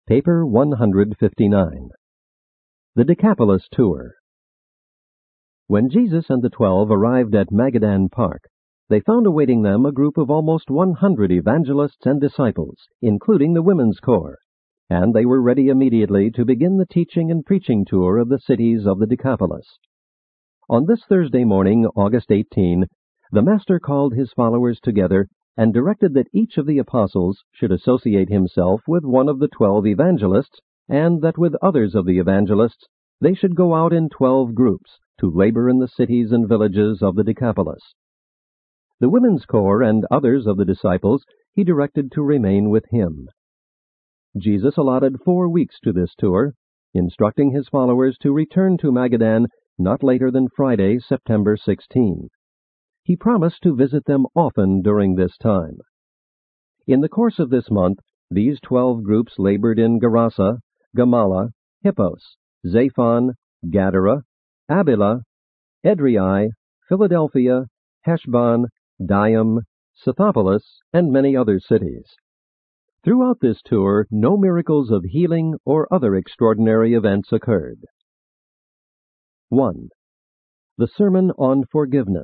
Paper 159. The Decapolis Tour. When Jesus and the 12 arrived at Magadan Park, they found awaiting them a group of almost 100 evangelists and disciples, including the women's corps, and they were ready immediately to begin the teaching and preaching tour of the cities of the Decapolis. On this Thursday morning, August 18, the Master called his followers together and directed that each of the apostles should associate himself with one of the 12 evangelists, and that with others of the evangelists they should go out in 12 groups to labor in the cities and villages of the Decapolis. The women's corps and others of the disciples he directed to remain with him. Jesus allotted 4 weeks to this tour, instructing his followers to return to Magadan not later than Friday, September 16. He promised to visit them often during this time. In the course of this month, these 12 groups labored in Gerasa, Gamala, Hippos, Zaphon, Gadara, Abila, Edrei, Philadelphia, Heshbon, Diam, Scythopolis, and many other cities. Throughout this tour, no miracles of healing or other extraordinary events occurred. 1. The Sermon on Forgiveness.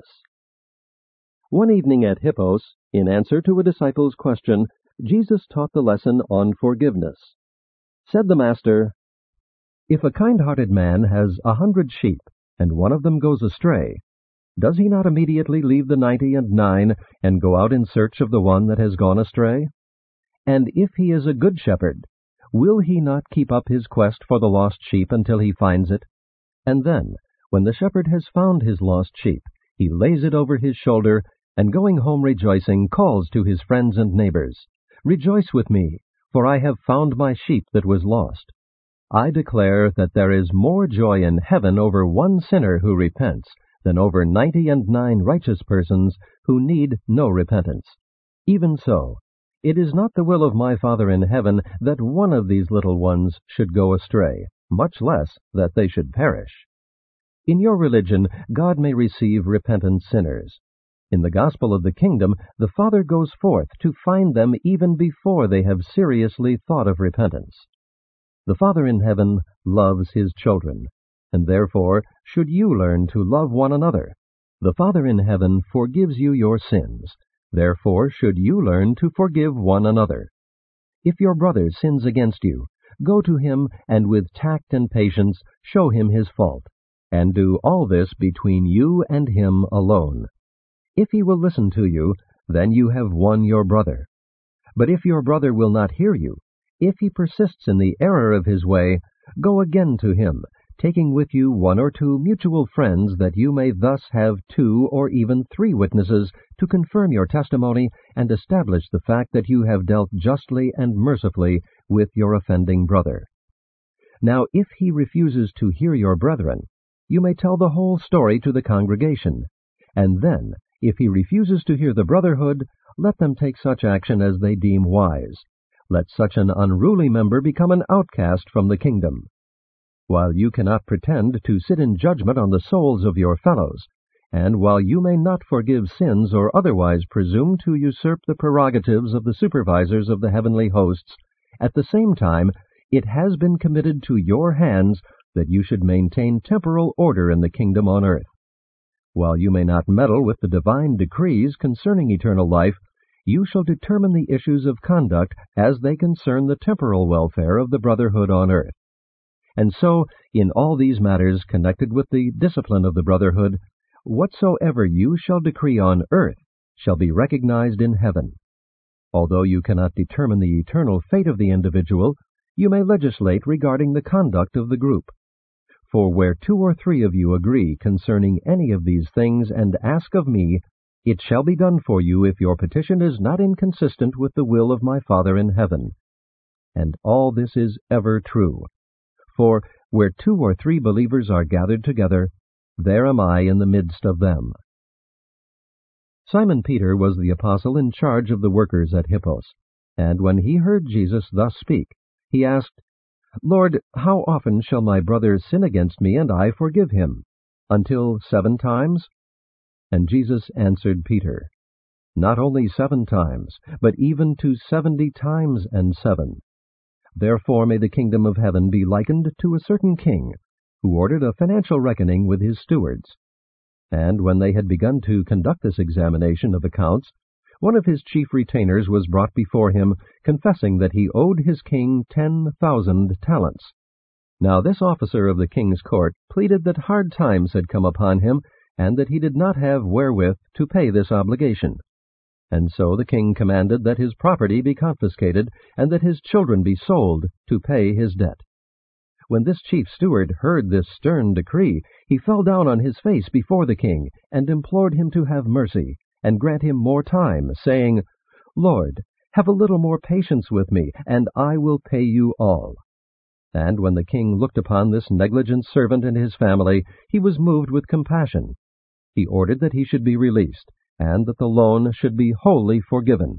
One evening at Hippos, in answer to a disciple's question, Jesus taught the lesson on forgiveness. Said the Master, "If a kind-hearted man has 100 sheep, and one of them goes astray, does he not immediately leave the 99 and go out in search of the one that has gone astray? And if he is a good shepherd, will he not keep up his quest for the lost sheep until he finds it? And then, when the shepherd has found his lost sheep, he lays it over his shoulder, and going home rejoicing, calls to his friends and neighbors, 'Rejoice with me, for I have found my sheep that was lost.' I declare that there is more joy in heaven over one sinner who repents than over 99 righteous persons who need no repentance. Even so, it is not the will of my Father in heaven that one of these little ones should go astray, much less that they should perish." In your religion, God may receive repentant sinners. In the gospel of the kingdom, the Father goes forth to find them even before they have seriously thought of repentance. The Father in heaven loves his children, and therefore should you learn to love one another. The Father in heaven forgives you your sins, therefore should you learn to forgive one another. If your brother sins against you, go to him and with tact and patience show him his fault, and do all this between you and him alone. If he will listen to you, then you have won your brother. But if your brother will not hear you, if he persists in the error of his way, go again to him, taking with you 1 or 2 mutual friends, that you may thus have 2 or even 3 witnesses to confirm your testimony and establish the fact that you have dealt justly and mercifully with your offending brother. Now if he refuses to hear your brethren, you may tell the whole story to the congregation, and then, if he refuses to hear the brotherhood, let them take such action as they deem wise. Let such an unruly member become an outcast from the kingdom. While you cannot pretend to sit in judgment on the souls of your fellows, and while you may not forgive sins or otherwise presume to usurp the prerogatives of the supervisors of the heavenly hosts, at the same time it has been committed to your hands that you should maintain temporal order in the kingdom on earth. While you may not meddle with the divine decrees concerning eternal life, you shall determine the issues of conduct as they concern the temporal welfare of the brotherhood on earth. And so, in all these matters connected with the discipline of the brotherhood, whatsoever you shall decree on earth shall be recognized in heaven. Although you cannot determine the eternal fate of the individual, you may legislate regarding the conduct of the group. For where 2 or 3 of you agree concerning any of these things and ask of me, it shall be done for you if your petition is not inconsistent with the will of my Father in heaven. And all this is ever true. For where 2 or 3 believers are gathered together, there am I in the midst of them. Simon Peter was the apostle in charge of the workers at Hippos, and when he heard Jesus thus speak, he asked, "Lord, how often shall my brother sin against me, and I forgive him? Until 7 times? And Jesus answered Peter, "Not only 7 times, but even to 70 times and 7. Therefore may the kingdom of heaven be likened to a certain king, who ordered a financial reckoning with his stewards. And when they had begun to conduct this examination of accounts, one of his chief retainers was brought before him, confessing that he owed his king 10,000 talents. Now this officer of the king's court pleaded that hard times had come upon him, and that he did not have wherewith to pay this obligation. And so the king commanded that his property be confiscated, and that his children be sold to pay his debt. When this chief steward heard this stern decree, he fell down on his face before the king, and implored him to have mercy, and grant him more time, saying, Lord, have a little more patience with me, and I will pay you all. And when the king looked upon this negligent servant and his family, he was moved with compassion. He ordered that he should be released, and that the loan should be wholly forgiven.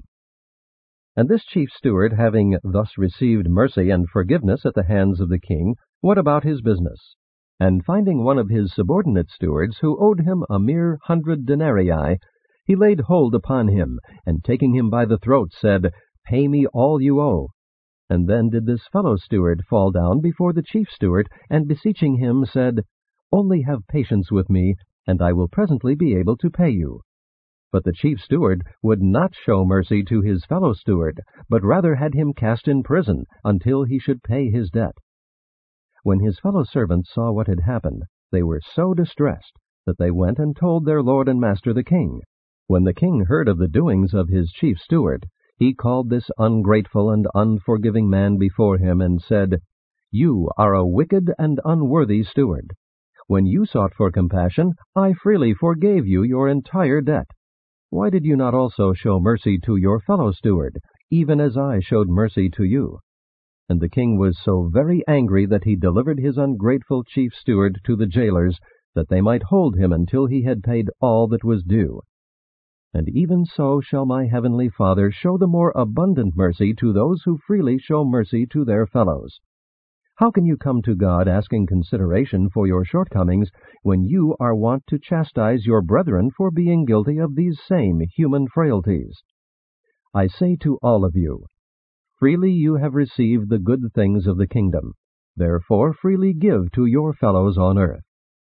And this chief steward, having thus received mercy and forgiveness at the hands of the king, went about his business. And finding one of his subordinate stewards, who owed him a mere 100 denarii, he laid hold upon him, and taking him by the throat, said, Pay me all you owe. And then did this fellow steward fall down before the chief steward, and beseeching him, said, Only have patience with me, and I will presently be able to pay you. But the chief steward would not show mercy to his fellow steward, but rather had him cast in prison until he should pay his debt. When his fellow servants saw what had happened, they were so distressed that they went and told their lord and master the king. When the king heard of the doings of his chief steward, he called this ungrateful and unforgiving man before him, and said, You are a wicked and unworthy steward. When you sought for compassion, I freely forgave you your entire debt. Why did you not also show mercy to your fellow steward, even as I showed mercy to you? And the king was so very angry that he delivered his ungrateful chief steward to the jailers, that they might hold him until he had paid all that was due. And even so shall my heavenly Father show the more abundant mercy to those who freely show mercy to their fellows. How can you come to God asking consideration for your shortcomings when you are wont to chastise your brethren for being guilty of these same human frailties? I say to all of you, freely you have received the good things of the kingdom. Therefore freely give to your fellows on earth.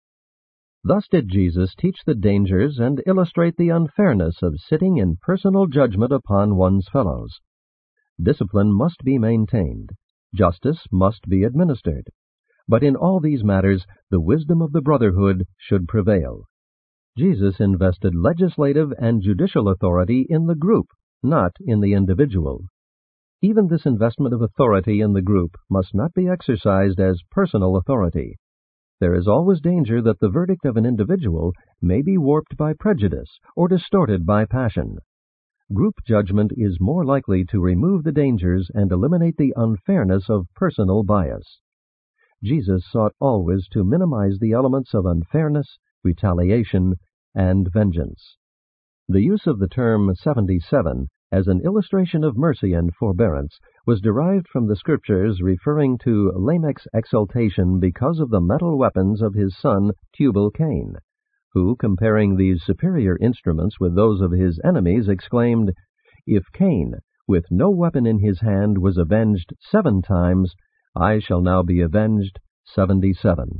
Thus did Jesus teach the dangers and illustrate the unfairness of sitting in personal judgment upon one's fellows. Discipline must be maintained. Justice must be administered. But in all these matters, the wisdom of the brotherhood should prevail. Jesus invested legislative and judicial authority in the group, not in the individual. Even this investment of authority in the group must not be exercised as personal authority. There is always danger that the verdict of an individual may be warped by prejudice or distorted by passion. Group judgment is more likely to remove the dangers and eliminate the unfairness of personal bias. Jesus sought always to minimize the elements of unfairness, retaliation, and vengeance. The use of the term 77 as an illustration of mercy and forbearance was derived from the Scriptures referring to Lamech's exultation because of the metal weapons of his son Tubal-Cain, who, comparing these superior instruments with those of his enemies, exclaimed, If Cain, with no weapon in his hand, was avenged 7 times, I shall now be avenged 77.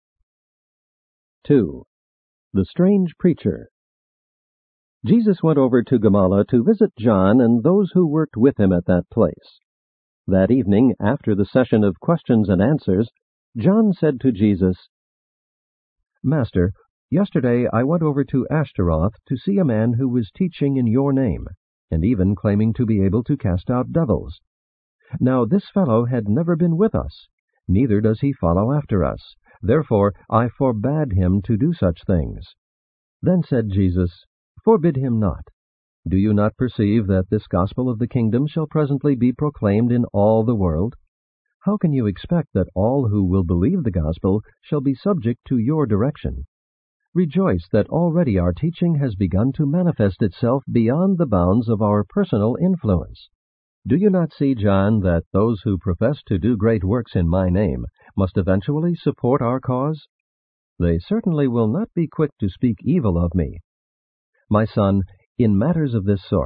2. The Strange Preacher. Jesus went over to Gamala to visit John and those who worked with him at that place. That evening, after the session of questions and answers, John said to Jesus, Master, yesterday I went over to Ashtaroth to see a man who was teaching in your name, and even claiming to be able to cast out devils. Now this fellow had never been with us, neither does he follow after us. Therefore I forbade him to do such things. Then said Jesus, Forbid him not. Do you not perceive that this gospel of the kingdom shall presently be proclaimed in all the world? How can you expect that all who will believe the gospel shall be subject to your direction? Rejoice that already our teaching has begun to manifest itself beyond the bounds of our personal influence. Do you not see, John, that those who profess to do great works in my name must eventually support our cause? They certainly will not be quick to speak evil of me. My son, in matters of this sort,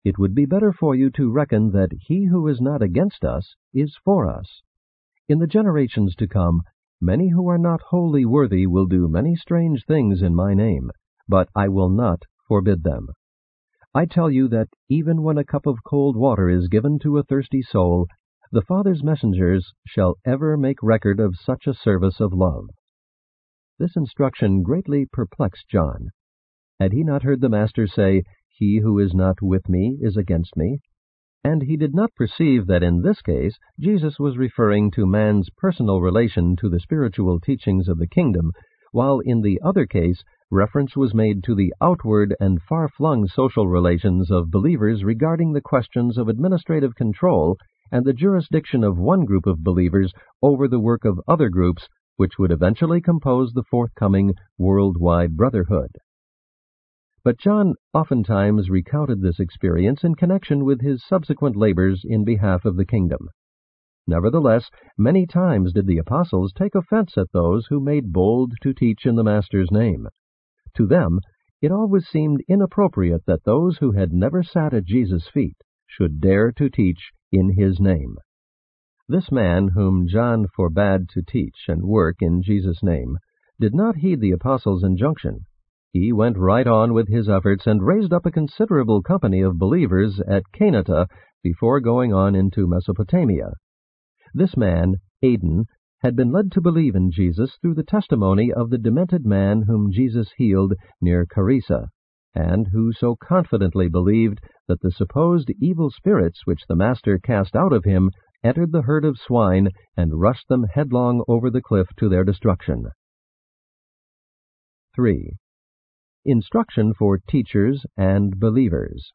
it would be better for you to reckon that he who is not against us is for us. In the generations to come, many who are not wholly worthy will do many strange things in my name, but I will not forbid them. I tell you that even when a cup of cold water is given to a thirsty soul, the Father's messengers shall ever make record of such a service of love. This instruction greatly perplexed John. Had he not heard the Master say, "He who is not with me is against me"? And he did not perceive that in this case Jesus was referring to man's personal relation to the spiritual teachings of the kingdom, while in the other case reference was made to the outward and far-flung social relations of believers regarding the questions of administrative control and the jurisdiction of one group of believers over the work of other groups which would eventually compose the forthcoming worldwide brotherhood. But John oftentimes recounted this experience in connection with his subsequent labors in behalf of the kingdom. Nevertheless, many times did the apostles take offense at those who made bold to teach in the Master's name. To them, it always seemed inappropriate that those who had never sat at Jesus' feet should dare to teach in his name. This man, whom John forbade to teach and work in Jesus' name, did not heed the apostles' injunction. He went right on with his efforts and raised up a considerable company of believers at Canata before going on into Mesopotamia. This man, Aden, had been led to believe in Jesus through the testimony of the demented man whom Jesus healed near Charissa, and who so confidently believed that the supposed evil spirits which the Master cast out of him entered the herd of swine and rushed them headlong over the cliff to their destruction. 3. Instruction for teachers and believers.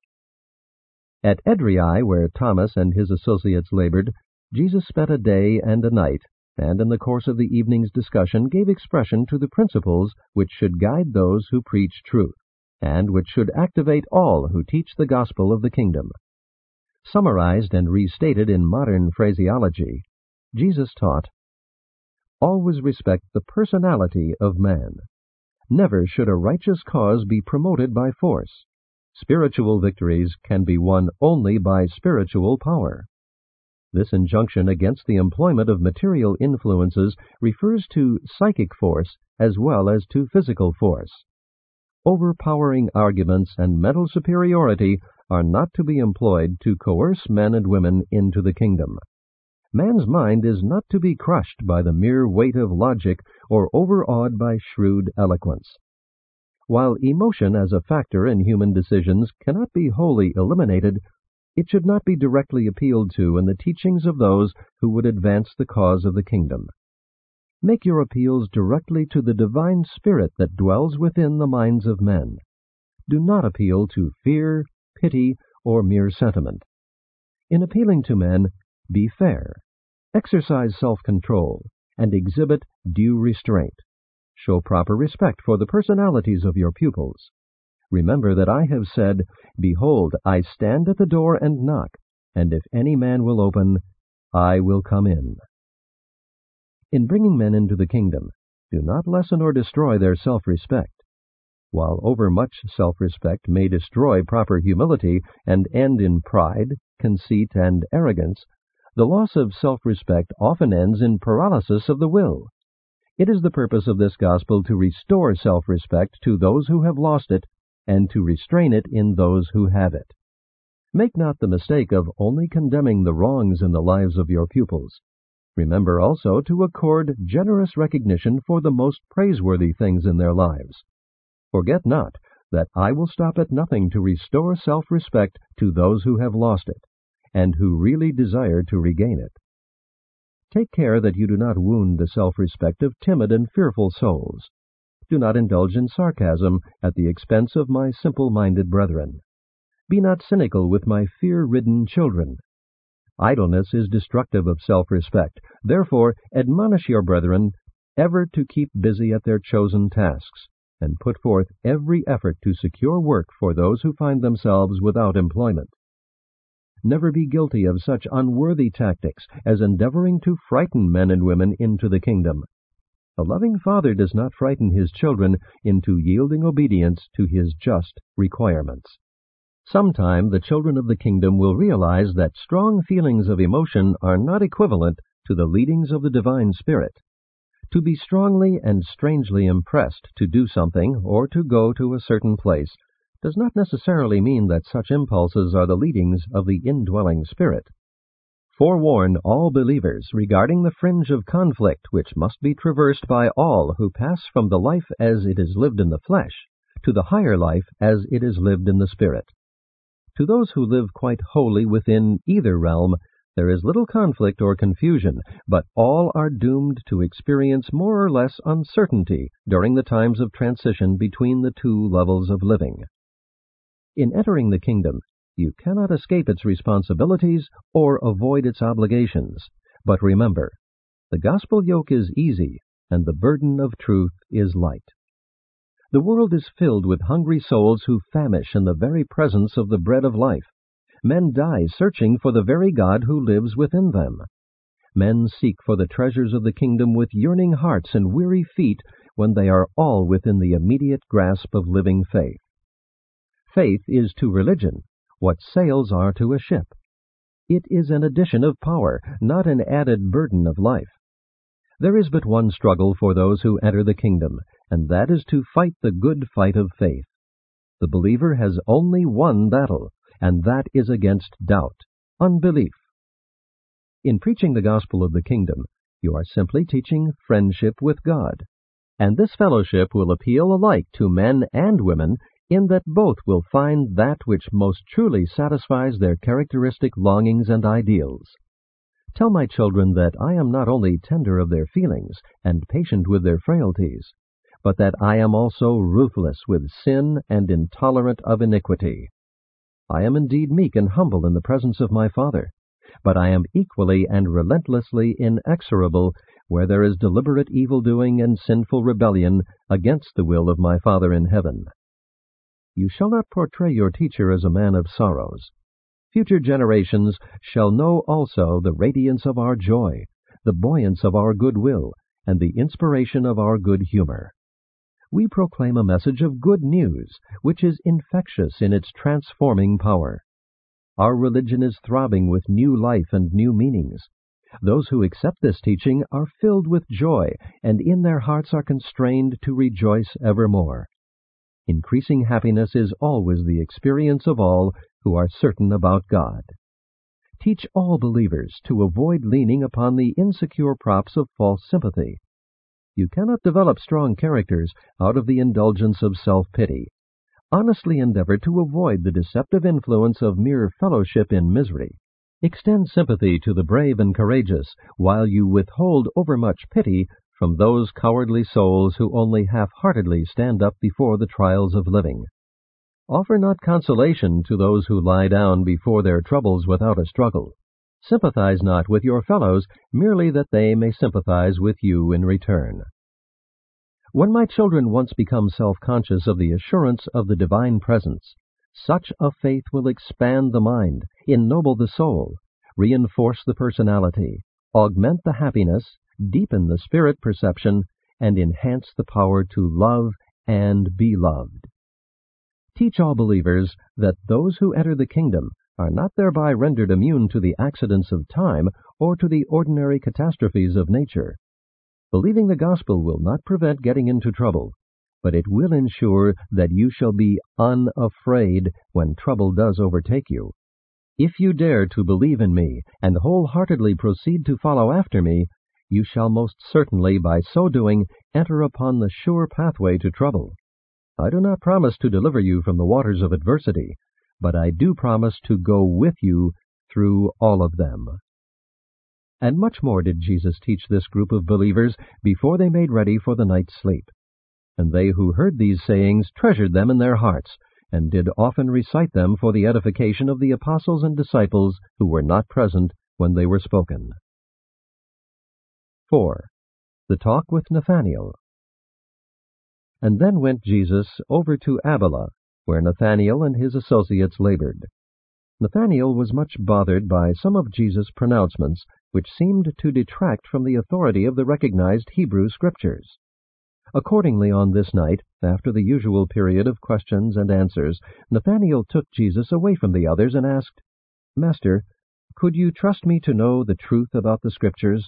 At Edrei, where Thomas and his associates labored, Jesus spent a day and a night, and in the course of the evening's discussion gave expression to the principles which should guide those who preach truth, and which should activate all who teach the gospel of the kingdom. Summarized and restated in modern phraseology, Jesus taught, "Always respect the personality of man. Never should a righteous cause be promoted by force. Spiritual victories can be won only by spiritual power." This injunction against the employment of material influences refers to psychic force as well as to physical force. Overpowering arguments and mental superiority are not to be employed to coerce men and women into the kingdom. Man's mind is not to be crushed by the mere weight of logic or overawed by shrewd eloquence. While emotion as a factor in human decisions cannot be wholly eliminated, it should not be directly appealed to in the teachings of those who would advance the cause of the kingdom. Make your appeals directly to the divine spirit that dwells within the minds of men. Do not appeal to fear, pity, or mere sentiment. In appealing to men, be fair, exercise self-control, and exhibit due restraint. Show proper respect for the personalities of your pupils. Remember that I have said, "Behold, I stand at the door and knock, and if any man will open, I will come in." In bringing men into the kingdom, do not lessen or destroy their self-respect. While overmuch self-respect may destroy proper humility and end in pride, conceit, and arrogance, the loss of self-respect often ends in paralysis of the will. It is the purpose of this gospel to restore self-respect to those who have lost it, and to restrain it in those who have it. Make not the mistake of only condemning the wrongs in the lives of your pupils. Remember also to accord generous recognition for the most praiseworthy things in their lives. Forget not that I will stop at nothing to restore self-respect to those who have lost it, and who really desire to regain it. Take care that you do not wound the self-respect of timid and fearful souls. Do not indulge in sarcasm at the expense of my simple-minded brethren. Be not cynical with my fear-ridden children. Idleness is destructive of self-respect. Therefore, admonish your brethren ever to keep busy at their chosen tasks, and put forth every effort to secure work for those who find themselves without employment. Never be guilty of such unworthy tactics as endeavoring to frighten men and women into the kingdom. A loving father does not frighten his children into yielding obedience to his just requirements. Sometime the children of the kingdom will realize that strong feelings of emotion are not equivalent to the leadings of the divine Spirit. To be strongly and strangely impressed to do something or to go to a certain place does not necessarily mean that such impulses are the leadings of the indwelling Spirit. Forewarn all believers regarding the fringe of conflict which must be traversed by all who pass from the life as it is lived in the flesh to the higher life as it is lived in the Spirit. To those who live quite wholly within either realm, there is little conflict or confusion, but all are doomed to experience more or less uncertainty during the times of transition between the two levels of living. In entering the kingdom, you cannot escape its responsibilities or avoid its obligations. But remember, the gospel yoke is easy, and the burden of truth is light. The world is filled with hungry souls who famish in the very presence of the bread of life. Men die searching for the very God who lives within them. Men seek for the treasures of the kingdom with yearning hearts and weary feet when they are all within the immediate grasp of living faith. Faith is to religion what sails are to a ship. It is an addition of power, not an added burden of life. There is but one struggle for those who enter the kingdom, and that is to fight the good fight of faith. The believer has only one battle, and that is against doubt, unbelief. In preaching the gospel of the kingdom, you are simply teaching friendship with God, and this fellowship will appeal alike to men and women in that both will find that which most truly satisfies their characteristic longings and ideals. Tell my children that I am not only tender of their feelings and patient with their frailties, but that I am also ruthless with sin and intolerant of iniquity. I am indeed meek and humble in the presence of my Father, but I am equally and relentlessly inexorable where there is deliberate evil-doing and sinful rebellion against the will of my Father in heaven. You shall not portray your teacher as a man of sorrows. Future generations shall know also the radiance of our joy, the buoyance of our goodwill, and the inspiration of our good humor. We proclaim a message of good news, which is infectious in its transforming power. Our religion is throbbing with new life and new meanings. Those who accept this teaching are filled with joy, and in their hearts are constrained to rejoice evermore. Increasing happiness is always the experience of all who are certain about God. Teach all believers to avoid leaning upon the insecure props of false sympathy. You cannot develop strong characters out of the indulgence of self-pity. Honestly endeavor to avoid the deceptive influence of mere fellowship in misery. Extend sympathy to the brave and courageous, while you withhold overmuch pity from those cowardly souls who only half-heartedly stand up before the trials of living. Offer not consolation to those who lie down before their troubles without a struggle. Sympathize not with your fellows merely that they may sympathize with you in return. When my children once become self-conscious of the assurance of the divine presence, such a faith will expand the mind, ennoble the soul, reinforce the personality, augment the happiness, deepen the spirit perception, and enhance the power to love and be loved. Teach all believers that those who enter the kingdom are not thereby rendered immune to the accidents of time or to the ordinary catastrophes of nature. Believing the gospel will not prevent getting into trouble, but it will ensure that you shall be unafraid when trouble does overtake you. If you dare to believe in me and wholeheartedly proceed to follow after me, you shall most certainly by so doing enter upon the sure pathway to trouble. I do not promise to deliver you from the waters of adversity, but I do promise to go with you through all of them. And much more did Jesus teach this group of believers before they made ready for the night's sleep. And they who heard these sayings treasured them in their hearts, and did often recite them for the edification of the apostles and disciples who were not present when they were spoken. 4. The talk with Nathanael. And then went Jesus over to Abila, where Nathanael and his associates labored. Nathanael was much bothered by some of Jesus' pronouncements, which seemed to detract from the authority of the recognized Hebrew Scriptures. Accordingly, on this night, after the usual period of questions and answers, Nathanael took Jesus away from the others and asked, "Master, could you trust me to know the truth about the Scriptures?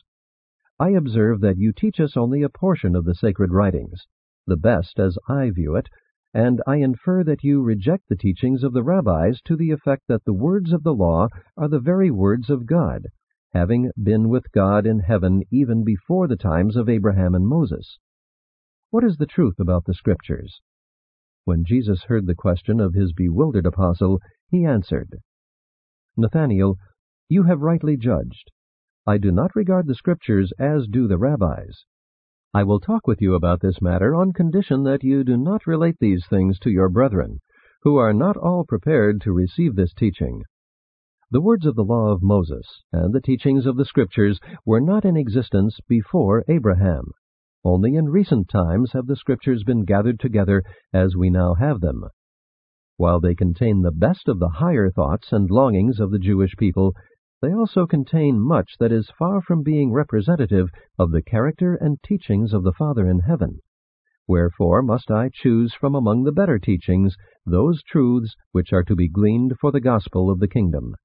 I observe that you teach us only a portion of the sacred writings, the best as I view it, and I infer that you reject the teachings of the rabbis to the effect that the words of the law are the very words of God, having been with God in heaven even before the times of Abraham and Moses. What is the truth about the Scriptures?" When Jesus heard the question of his bewildered apostle, he answered, "Nathanael, you have rightly judged. I do not regard the Scriptures as do the rabbis. I will talk with you about this matter on condition that you do not relate these things to your brethren, who are not all prepared to receive this teaching. The words of the law of Moses and the teachings of the Scriptures were not in existence before Abraham. Only in recent times have the Scriptures been gathered together as we now have them. While they contain the best of the higher thoughts and longings of the Jewish people, they also contain much that is far from being representative of the character and teachings of the Father in heaven. Wherefore must I choose from among the better teachings those truths which are to be gleaned for the gospel of the kingdom.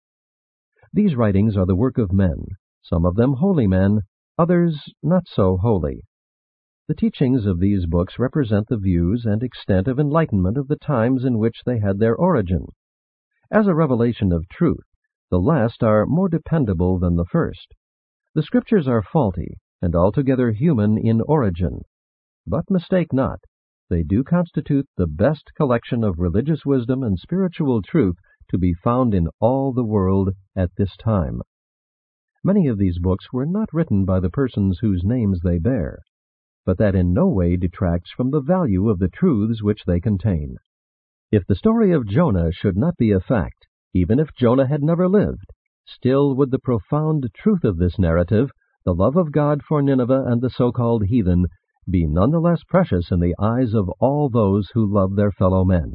These writings are the work of men, some of them holy men, others not so holy. The teachings of these books represent the views and extent of enlightenment of the times in which they had their origin. As a revelation of truth, the last are more dependable than the first. The Scriptures are faulty and altogether human in origin. But mistake not, they do constitute the best collection of religious wisdom and spiritual truth to be found in all the world at this time. Many of these books were not written by the persons whose names they bear, but that in no way detracts from the value of the truths which they contain. If the story of Jonah should not be a fact, even if Jonah had never lived, still would the profound truth of this narrative, the love of God for Nineveh and the so-called heathen, be none the less precious in the eyes of all those who love their fellow men.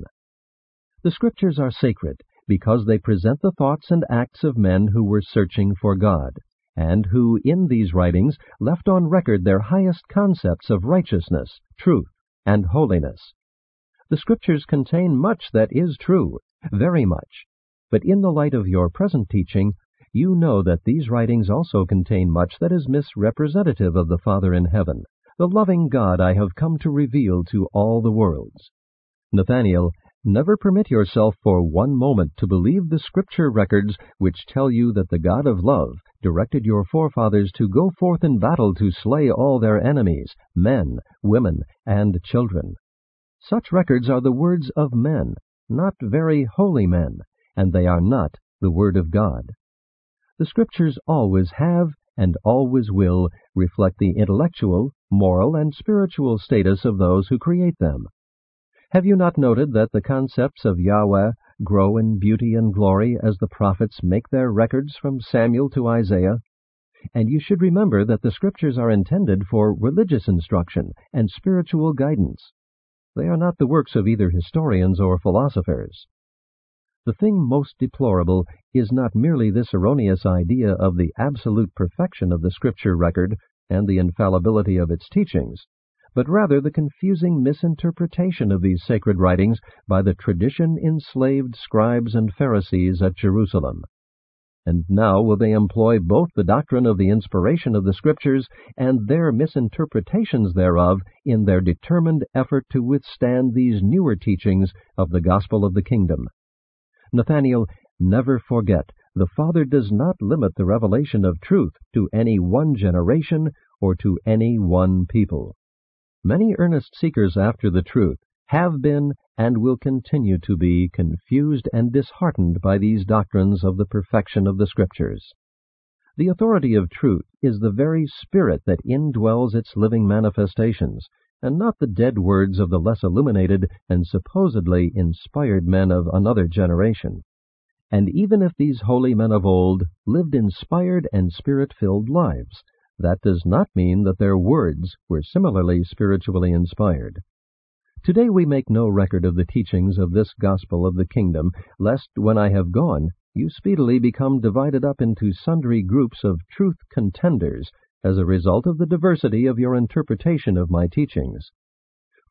The Scriptures are sacred because they present the thoughts and acts of men who were searching for God, and who in these writings left on record their highest concepts of righteousness, truth, and holiness. The Scriptures contain much that is true, very much, but in the light of your present teaching, you know that these writings also contain much that is misrepresentative of the Father in heaven, the loving God I have come to reveal to all the worlds. Nathanael, never permit yourself for one moment to believe the Scripture records which tell you that the God of love directed your forefathers to go forth in battle to slay all their enemies, men, women, and children. Such records are the words of men, not very holy men, and they are not the Word of God. The Scriptures always have and always will reflect the intellectual, moral, and spiritual status of those who create them. Have you not noted that the concepts of Yahweh grow in beauty and glory as the prophets make their records from Samuel to Isaiah? And you should remember that the Scriptures are intended for religious instruction and spiritual guidance. They are not the works of either historians or philosophers. The thing most deplorable is not merely this erroneous idea of the absolute perfection of the Scripture record and the infallibility of its teachings, but rather the confusing misinterpretation of these sacred writings by the tradition-enslaved scribes and Pharisees at Jerusalem. And now will they employ both the doctrine of the inspiration of the Scriptures and their misinterpretations thereof in their determined effort to withstand these newer teachings of the gospel of the kingdom. Nathanael, never forget, the Father does not limit the revelation of truth to any one generation or to any one people. Many earnest seekers after the truth have been and will continue to be confused and disheartened by these doctrines of the perfection of the Scriptures. The authority of truth is the very spirit that indwells its living manifestations, and not the dead words of the less illuminated and supposedly inspired men of another generation. And even if these holy men of old lived inspired and spirit-filled lives, that does not mean that their words were similarly spiritually inspired. Today we make no record of the teachings of this gospel of the kingdom, lest when I have gone, you speedily become divided up into sundry groups of truth contenders as a result of the diversity of your interpretation of my teachings.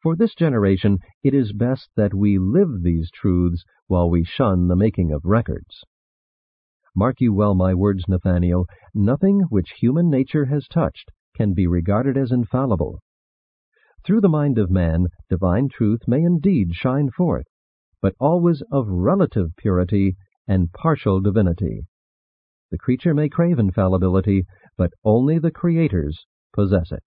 For this generation it is best that we live these truths while we shun the making of records. Mark you well my words, Nathanael, nothing which human nature has touched can be regarded as infallible. Through the mind of man, divine truth may indeed shine forth, but always of relative purity and partial divinity. The creature may crave infallibility, but only the creators possess it.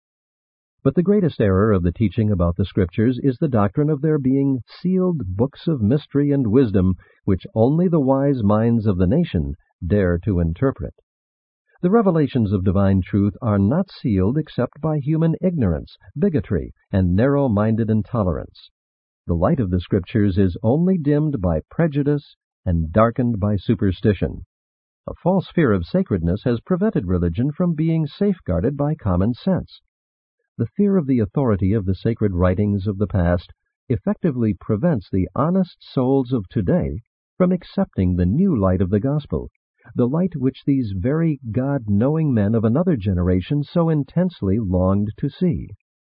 But the greatest error of the teaching about the Scriptures is the doctrine of their being sealed books of mystery and wisdom which only the wise minds of the nation dare to interpret. The revelations of divine truth are not sealed except by human ignorance, bigotry, and narrow-minded intolerance. The light of the Scriptures is only dimmed by prejudice and darkened by superstition. A false fear of sacredness has prevented religion from being safeguarded by common sense. The fear of the authority of the sacred writings of the past effectively prevents the honest souls of today from accepting the new light of the gospel, the light which these very God-knowing men of another generation so intensely longed to see.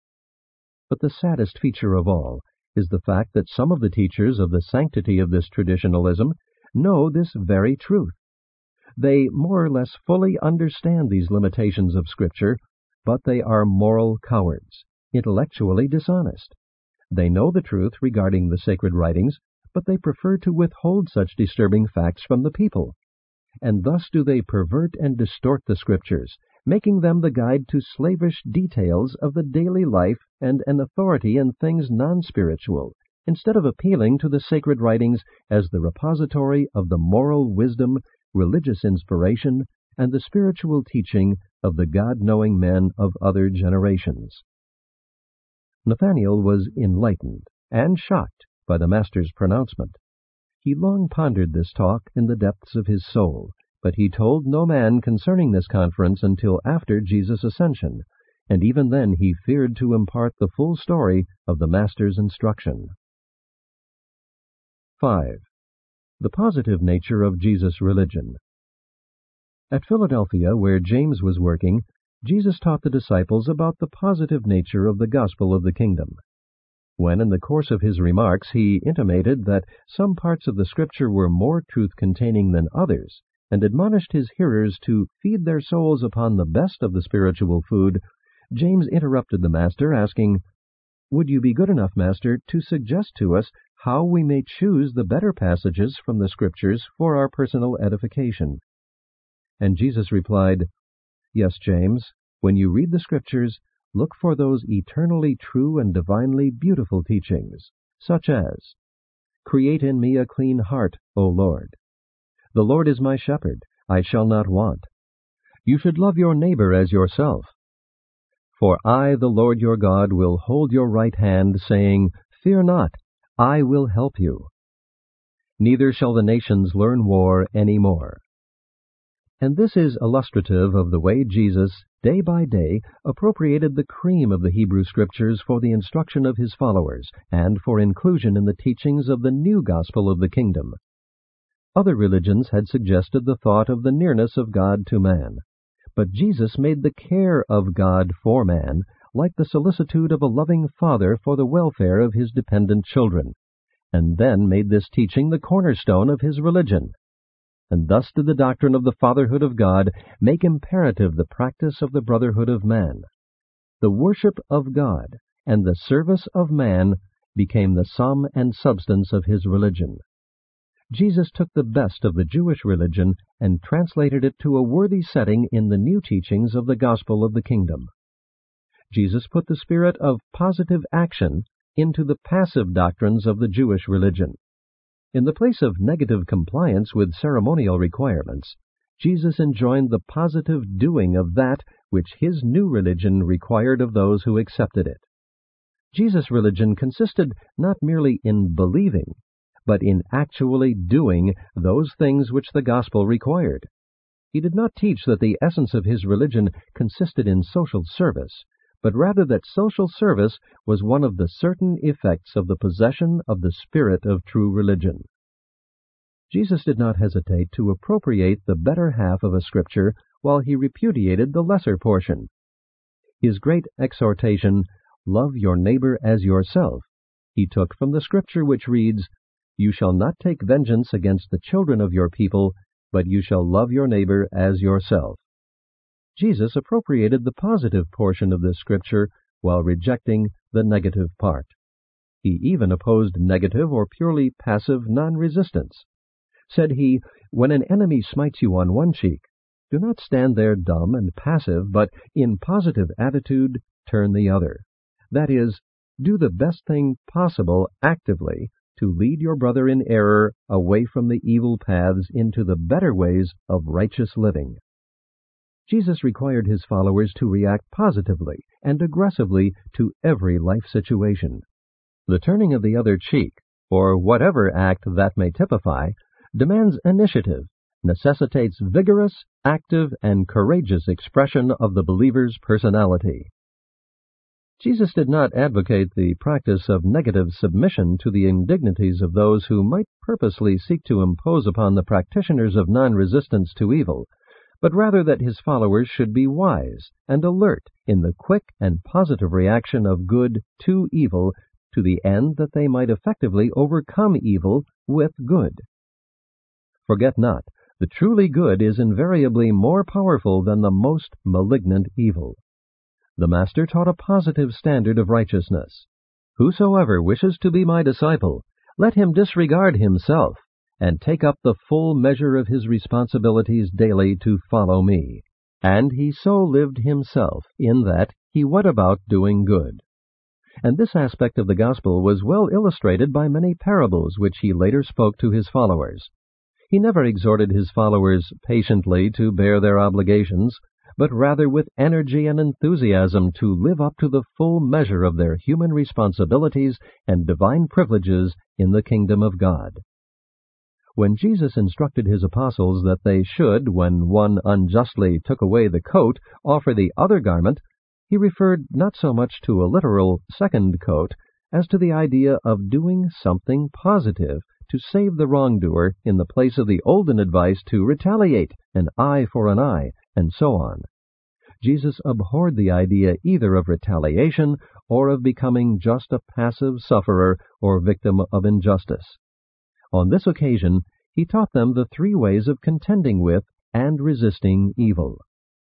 But the saddest feature of all is the fact that some of the teachers of the sanctity of this traditionalism know this very truth. They more or less fully understand these limitations of Scripture, but they are moral cowards, intellectually dishonest. They know the truth regarding the sacred writings, but they prefer to withhold such disturbing facts from the people. And thus do they pervert and distort the Scriptures, making them the guide to slavish details of the daily life and an authority in things non-spiritual, instead of appealing to the sacred writings as the repository of the moral wisdom, religious inspiration, and the spiritual teaching of the God-knowing men of other generations. Nathanael was enlightened and shocked by the Master's pronouncement. He long pondered this talk in the depths of his soul, but he told no man concerning this conference until after Jesus' ascension, and even then he feared to impart the full story of the Master's instruction. 5. The positive nature of Jesus' religion. At Philadelphia, where James was working, Jesus taught the disciples about the positive nature of the gospel of the kingdom. When in the course of his remarks he intimated that some parts of the Scripture were more truth-containing than others, and admonished his hearers to feed their souls upon the best of the spiritual food, James interrupted the Master, asking, "Would you be good enough, Master, to suggest to us how we may choose the better passages from the Scriptures for our personal edification?" And Jesus replied, "Yes, James, when you read the Scriptures, look for those eternally true and divinely beautiful teachings, such as, 'Create in me a clean heart, O Lord. The Lord is my shepherd, I shall not want. You should love your neighbor as yourself. For I, the Lord your God, will hold your right hand, saying, Fear not, I will help you. Neither shall the nations learn war any more.'" And this is illustrative of the way Jesus, day by day, appropriated the cream of the Hebrew Scriptures for the instruction of his followers, and for inclusion in the teachings of the new gospel of the kingdom. Other religions had suggested the thought of the nearness of God to man, but Jesus made the care of God for man like the solicitude of a loving father for the welfare of his dependent children, and then made this teaching the cornerstone of his religion. And thus did the doctrine of the fatherhood of God make imperative the practice of the brotherhood of man. The worship of God and the service of man became the sum and substance of his religion. Jesus took the best of the Jewish religion and translated it to a worthy setting in the new teachings of the gospel of the kingdom. Jesus put the spirit of positive action into the passive doctrines of the Jewish religion. In the place of negative compliance with ceremonial requirements, Jesus enjoined the positive doing of that which his new religion required of those who accepted it. Jesus' religion consisted not merely in believing, but in actually doing those things which the gospel required. He did not teach that the essence of his religion consisted in social service, but rather that social service was one of the certain effects of the possession of the spirit of true religion. Jesus did not hesitate to appropriate the better half of a Scripture while he repudiated the lesser portion. His great exhortation, love your neighbor as yourself, he took from the scripture which reads, "You shall not take vengeance against the children of your people, but you shall love your neighbor as yourself." Jesus appropriated the positive portion of this scripture while rejecting the negative part. He even opposed negative or purely passive non-resistance. Said he, "When an enemy smites you on one cheek, do not stand there dumb and passive, but in positive attitude turn the other. That is, do the best thing possible actively to lead your brother in error away from the evil paths into the better ways of righteous living." Jesus required his followers to react positively and aggressively to every life situation. The turning of the other cheek, or whatever act that may typify, demands initiative, necessitates vigorous, active, and courageous expression of the believer's personality. Jesus did not advocate the practice of negative submission to the indignities of those who might purposely seek to impose upon the practitioners of non-resistance to evil, but rather that his followers should be wise and alert in the quick and positive reaction of good to evil, to the end that they might effectively overcome evil with good. Forget not, the truly good is invariably more powerful than the most malignant evil. The Master taught a positive standard of righteousness. "Whosoever wishes to be my disciple, let him disregard himself, and take up the full measure of his responsibilities daily to follow me." And he so lived himself, in that he went about doing good. And this aspect of the gospel was well illustrated by many parables which he later spoke to his followers. He never exhorted his followers patiently to bear their obligations, but rather with energy and enthusiasm to live up to the full measure of their human responsibilities and divine privileges in the kingdom of God. When Jesus instructed his apostles that they should, when one unjustly took away the coat, offer the other garment, he referred not so much to a literal second coat as to the idea of doing something positive to save the wrongdoer in the place of the olden advice to retaliate, an eye for an eye, and so on. Jesus abhorred the idea either of retaliation or of becoming just a passive sufferer or victim of injustice. On this occasion, he taught them the three ways of contending with and resisting evil.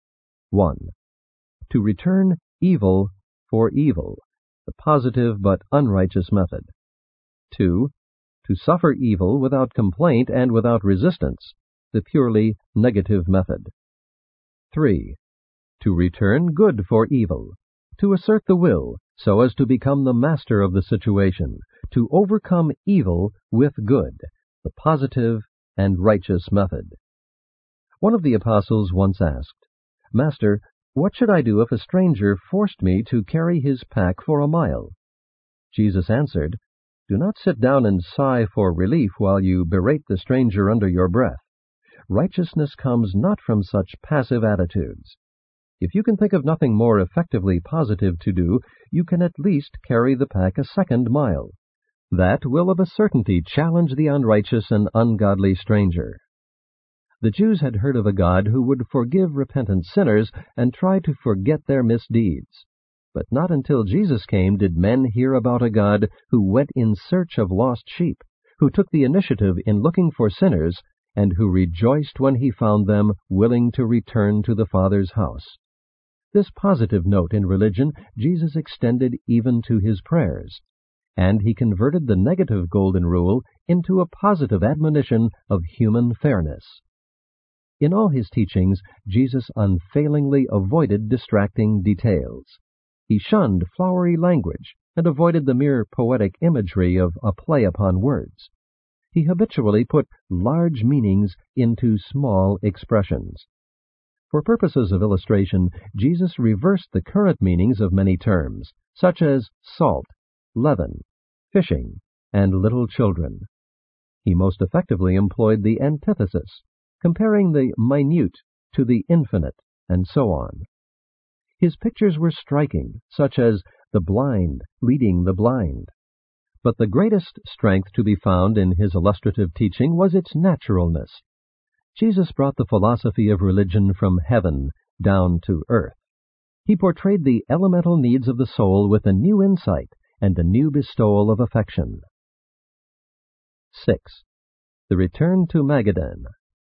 1. To return evil for evil, the positive but unrighteous method. 2. To suffer evil without complaint and without resistance, the purely negative method. 3. To return good for evil, to assert the will so as to become the master of the situation, to overcome evil with good, the positive and righteous method. One of the apostles once asked, "Master, what should I do if a stranger forced me to carry his pack for a mile?" Jesus answered, "Do not sit down and sigh for relief while you berate the stranger under your breath. Righteousness comes not from such passive attitudes. If you can think of nothing more effectively positive to do, you can at least carry the pack a second mile. That will of a certainty challenge the unrighteous and ungodly stranger." The Jews had heard of a God who would forgive repentant sinners and try to forget their misdeeds. But not until Jesus came did men hear about a God who went in search of lost sheep, who took the initiative in looking for sinners, and who rejoiced when he found them willing to return to the Father's house. This positive note in religion Jesus extended even to his prayers, and he converted the negative golden rule into a positive admonition of human fairness. In all his teachings, Jesus unfailingly avoided distracting details. He shunned flowery language and avoided the mere poetic imagery of a play upon words. He habitually put large meanings into small expressions. For purposes of illustration, Jesus reversed the current meanings of many terms, such as salt, leaven, fishing, and little children. He most effectively employed the antithesis, comparing the minute to the infinite, and so on. His pictures were striking, such as the blind leading the blind. But the greatest strength to be found in his illustrative teaching was its naturalness. Jesus brought the philosophy of religion from heaven down to earth. He portrayed the elemental needs of the soul with a new insight and a new bestowal of affection. 6. The return to Magadan.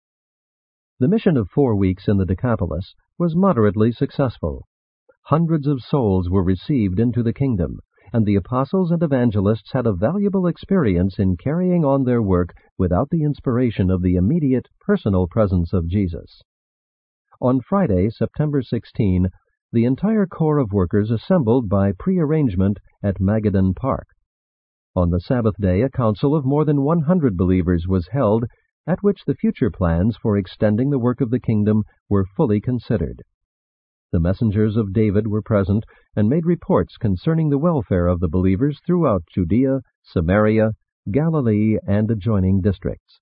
The mission of 4 weeks in the Decapolis was moderately successful. Hundreds of souls were received into the kingdom, and the apostles and evangelists had a valuable experience in carrying on their work without the inspiration of the immediate personal presence of Jesus. On Friday, September 16, the entire corps of workers assembled by prearrangement at Magadan Park. On the Sabbath day, a council of more than 100 believers was held, at which the future plans for extending the work of the kingdom were fully considered. The messengers of David were present and made reports concerning the welfare of the believers throughout Judea, Samaria, Galilee, and adjoining districts.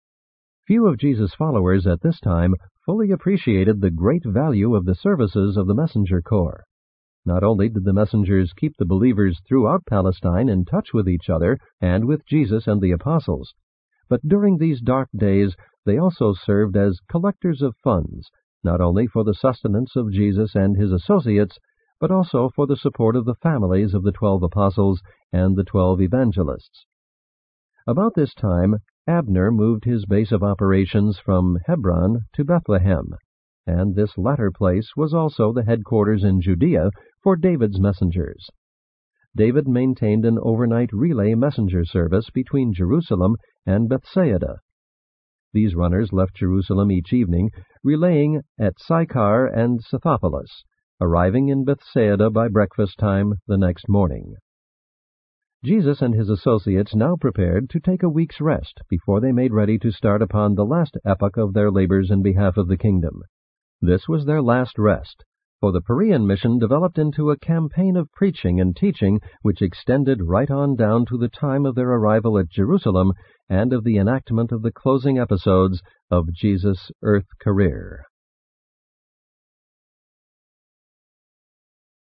Few of Jesus' followers at this time fully appreciated the great value of the services of the messenger corps. Not only did the messengers keep the believers throughout Palestine in touch with each other and with Jesus and the apostles, but during these dark days they also served as collectors of funds, not only for the sustenance of Jesus and his associates, but also for the support of the families of the 12 apostles and the 12 evangelists. About this time, Abner moved his base of operations from Hebron to Bethlehem, and this latter place was also the headquarters in Judea for David's messengers. David maintained an overnight relay messenger service between Jerusalem and Bethsaida. These runners left Jerusalem each evening, relaying at Sychar and Scythopolis, arriving in Bethsaida by breakfast time the next morning. Jesus and his associates now prepared to take a week's rest before they made ready to start upon the last epoch of their labors in behalf of the kingdom. This was their last rest, for the Perean mission developed into a campaign of preaching and teaching which extended right on down to the time of their arrival at Jerusalem and of the enactment of the closing episodes of Jesus' earth career.